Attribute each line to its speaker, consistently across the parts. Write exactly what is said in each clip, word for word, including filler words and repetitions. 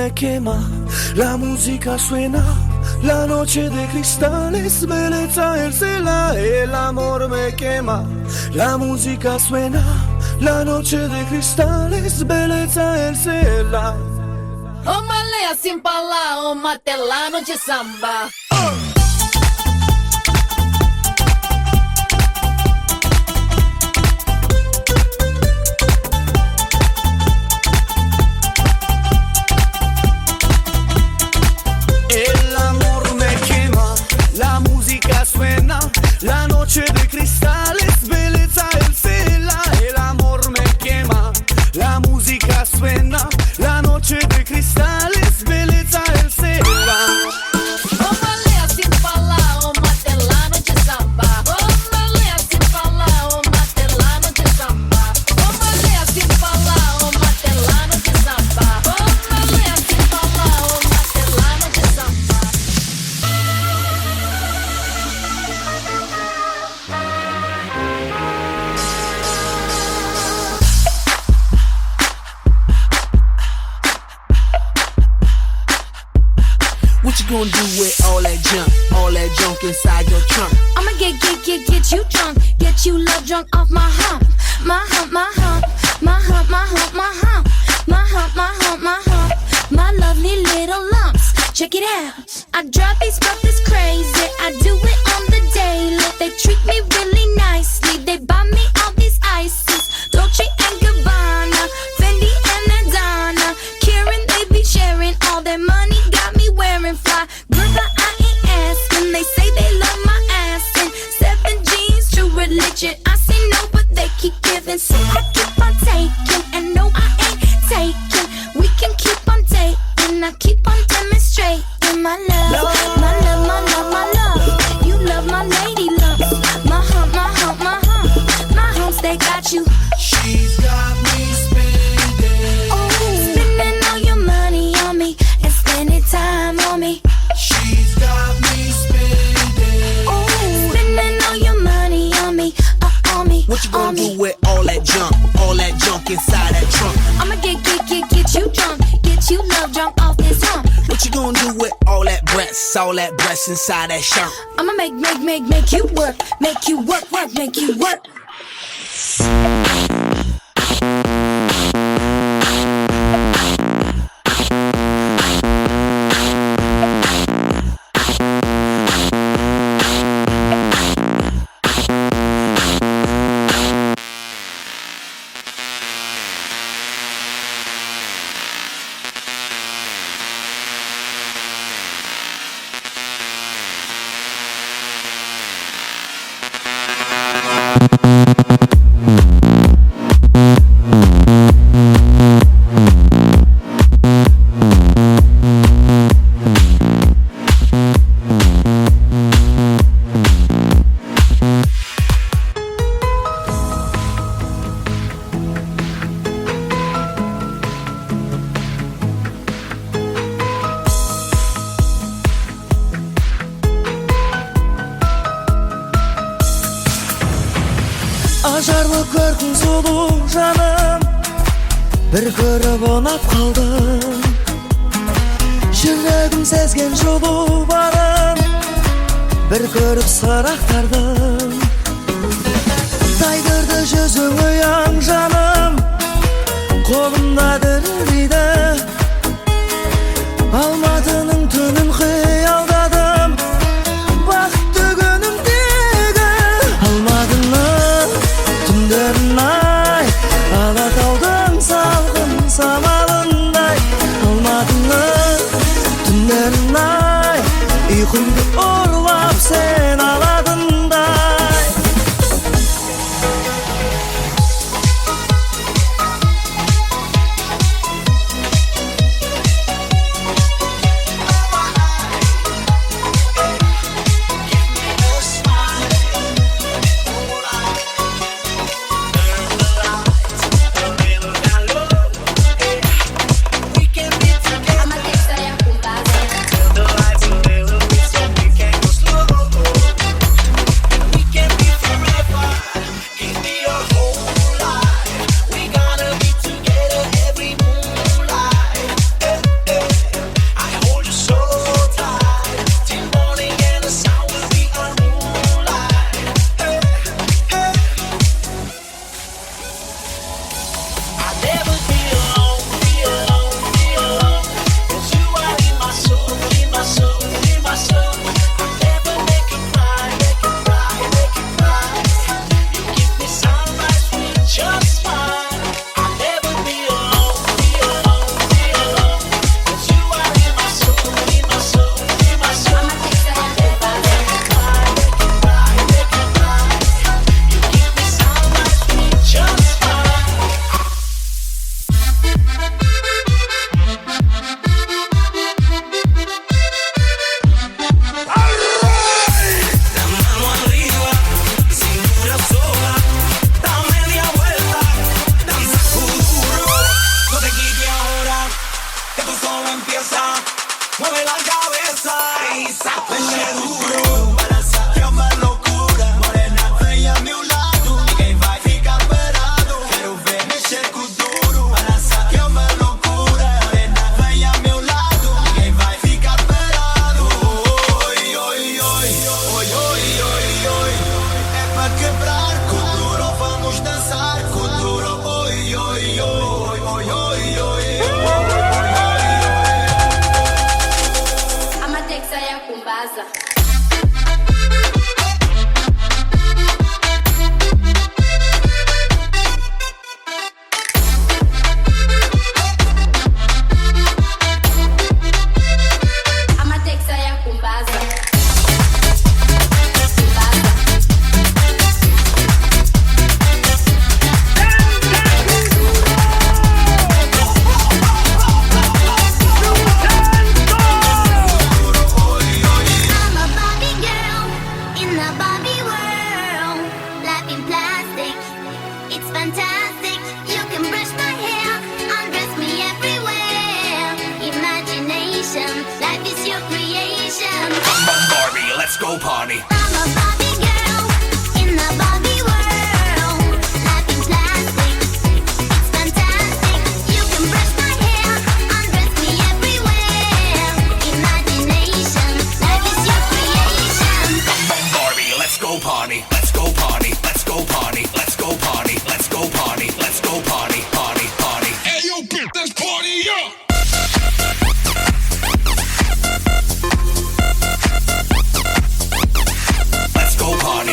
Speaker 1: me quema, la música suena, la noche de cristales, belleza el cielo, el amor me quema, la música suena, la noche de cristales, belleza el cielo.
Speaker 2: Ô malé assim pra lá, ô matelano de samba.
Speaker 1: La noche de cristales, belleza el cielo, el amor me quema. La música suena, la noche de cristales, belleza el cielo.
Speaker 2: Ô malé assim pra lá, ô matelano de samba. Ô malé assim pra lá, ô matelano de samba. Ô malé assim pra lá, ô matelano de samba. Ô malé assim pra lá, ô matelano de samba.
Speaker 3: What you gonna do with all that junk, all that junk inside your trunk?
Speaker 4: I'ma get, get, get, get you drunk, get you love drunk off my hump, my hump, my hump, my hump, my hump, my hump, my hump, my hump, my hump, my lovely little lumps. Check it out. I drive these brothers crazy. I do it on the daily. They treat me really nicely. They buy me all these ices, Dolce and Gabbana, Fendi and Adana. Karen, they be sharing all their money. Got me wearing fly. Brother, I ain't asking. They say they love my ass and seven jeans, true religion. I say no, but they keep giving, so I keep on taking. And no, I ain't taking. We can keep on dating. I keep on demonstrating my love, my love, my love, my love. You love my lady love. My hump, my hump, my hump. My humps, they got you.
Speaker 1: She's got me spending.
Speaker 4: Oh, spending all your money on me and spending time on me.
Speaker 1: She's got me spending.
Speaker 4: Oh, spending all your money on me, uh, on me.
Speaker 3: What you
Speaker 4: on
Speaker 3: gonna
Speaker 4: me.
Speaker 3: do with all that junk, all that junk inside that trunk?
Speaker 4: I'ma get, get, get, get you drunk, get you love drunk off this hump.
Speaker 3: What you gonna do with all that breasts, all that breasts inside that shirt?
Speaker 4: I'ma make, make, make, make you work, make you work, work, make you work.
Speaker 1: Ажарлы көркің сұлу жаным, бір көріп ұнап қалдым. Жүрегім сезген жылу барын, бір көріп сырақтардым. Тайдырды жүзің ұяң жаным, қолымда дірілдейді. Алматының түнін қиялдадым, бақытты күнімдегі. Алматының түндерін ай, Алатаудың салқын самалындай. Алматының түндерін ай, ұйқымды ұрлап сен аладыңдай.
Speaker 2: I'ma take that ya puta.
Speaker 1: mueve la cabeza y sacude duro. Balança, que é uma loucura. Morena, vem a meu lado. Ninguém vai ficar parado. Quero ver mexer com duro. Balança, que é uma loucura. Morena, vem a meu lado. Ninguém vai ficar parado. Oi, oi, oi, oi, oi, oi, oi. É pra quebrar com duro. Vamos dançar com duro. Oi, oi, oi, oi, oi, oi.
Speaker 4: I'ma take saya kumbaza. I'ma take saya kumbaza. I'm a Barbie girl in the Barbie world. Life in plastic, it's fantastic. You can brush my hair, undress me everywhere. Imagination, life is your creation.
Speaker 5: Come on, Barbie, let's go party.
Speaker 4: I'm a Barbie girl in the Barbie world. Life in plastic, it's fantastic. You can brush my hair, undress me everywhere. Imagination, life is your creation.
Speaker 5: Come on, Barbie, let's go party. Let's go party. Let's go party. Let's go party. Let's go party. Let's go party. Party, party. Hey, yo, bitch, let's party up. Let's go party.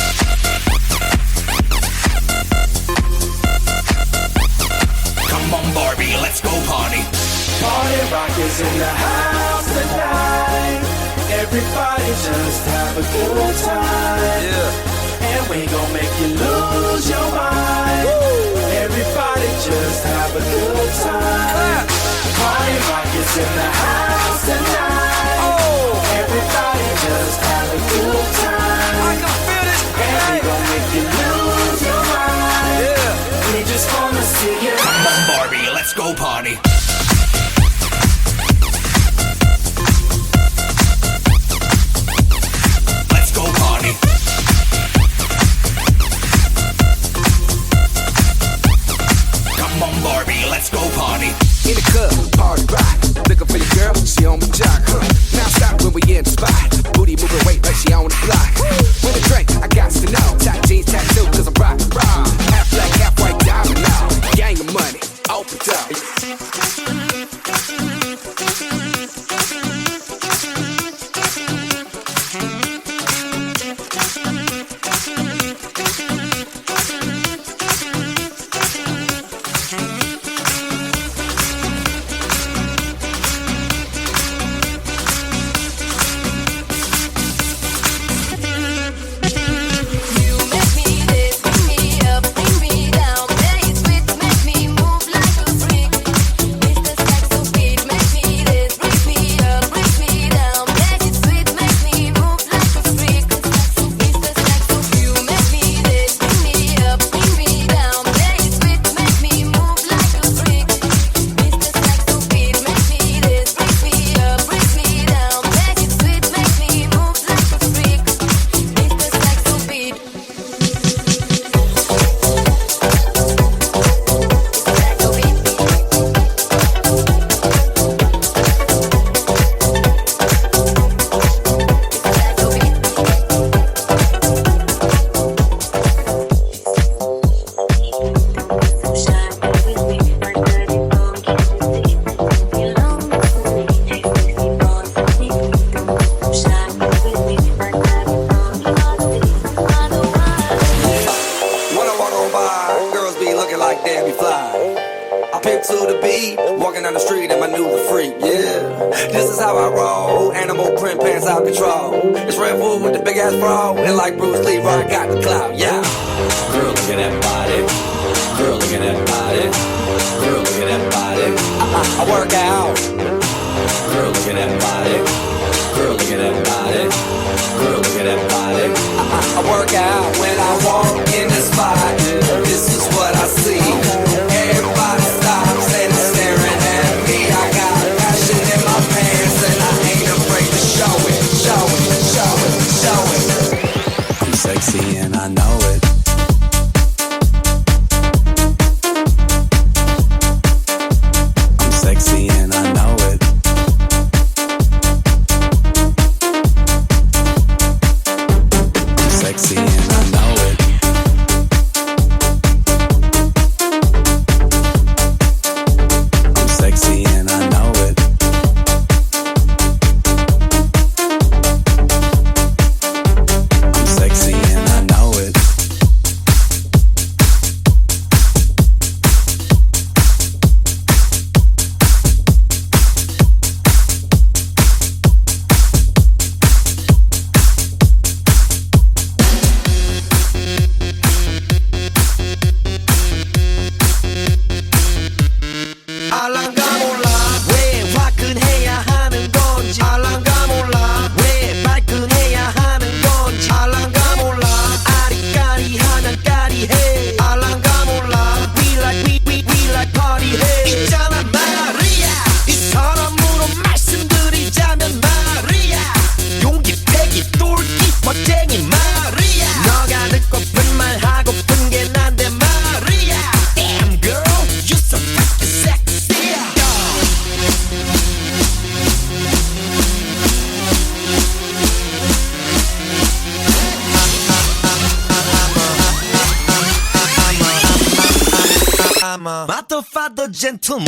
Speaker 5: Come on, Barbie, let's go party.
Speaker 1: Party rock is in the house tonight. Everybody just have a good time. Yeah. And we gon' make you lose your mind. Woo. Everybody just have a good time. Party rock is in the house tonight. Oh. Everybody just have a good time. I can feel it. And we gon' make you lose your mind. Yeah. We just wanna see you.
Speaker 5: Come on, Barbie, let's go party. Let's go party. Come on, Barbie, let's go party.
Speaker 3: In the club, party rock. Looking for your girl, she on my jock. Huh. Now stop when we in the spot. Booty moving weight like she on the block. With a drink, I got to know. Tight jeans, tattoo, cause I'm rock, rock. Half black, half white, diamond now. Gang of money, open up.
Speaker 2: You make me this, bring me up, bring me down. Play it sweet, make me move like a freak. Mister Saxo beat, make me this, bring me up, bring me down. Play it sweet, make me move like a freak. Mister Saxo, you make me this, bring me up, bring me down. Play it sweet, make me move like a freak. Mister Saxo beat, make me this, bring me up, bring me down. Play it sweet, make me move like a freak. Mister Saxo beat.
Speaker 3: When I walk on by, girls be looking like Debbie Fly. I pimp to the beat, walking down the street and my new the freak, yeah. This is how I roll, animal print pants out control. It's Red Bull with the big ass bra, and like Bruce Lee, I got the clout, yeah. Girl, look at that body. Girl, look at that body. Girl, look at that body. I, I, I work out. Girl, look at that body. Girl, look at that body. Girl, look at that body. I, I, I work out when I walk in the spot. This is what I see. Everybody stops and is staring at me. I got passion in my pants and
Speaker 1: to find the gentleman.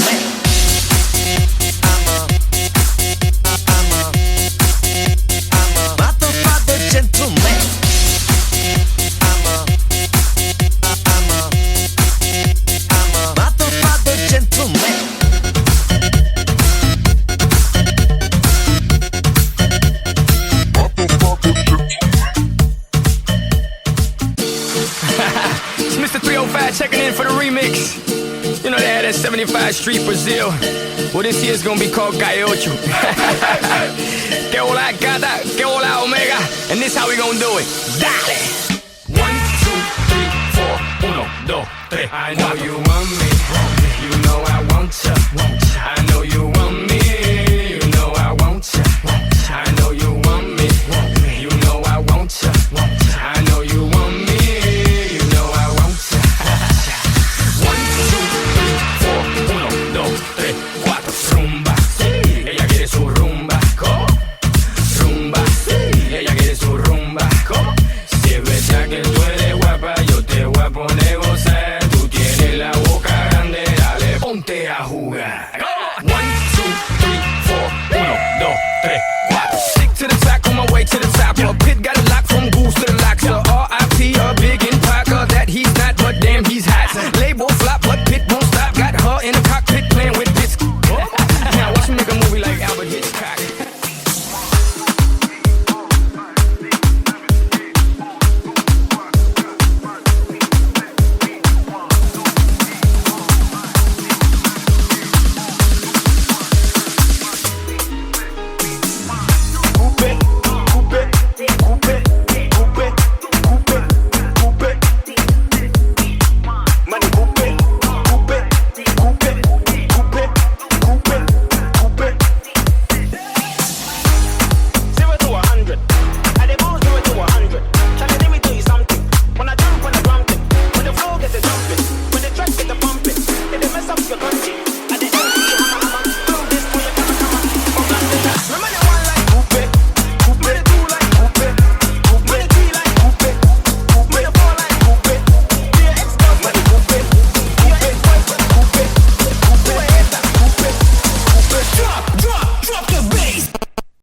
Speaker 6: It's Mister three oh five checking in for the remix. You know they had that seventy-five Street Brazil. Well, this year's gonna be called Calle Ocho. Que hola gata, que hola omega. And this how we gonna do it. Dale! One, two, three, four. Uno, dos, tres. I know you want me. You know I want ya. I know you want me. You know I want ya. I know you want me. You know I want ya. I know you want me. You know I want ya. One, two, three, four. Uno, dos, tres, cuatro. Rumba, sí. Ella quiere su rumba. ¿Cómo? Rumba, sí. Ella quiere su rumba. ¿Cómo? Si es verdad que tú eres guapa, yo te voy a poner gozar. Tú tienes la boca grande, dale, ponte a jugar. One, two, three, four. Uno, dos, tres.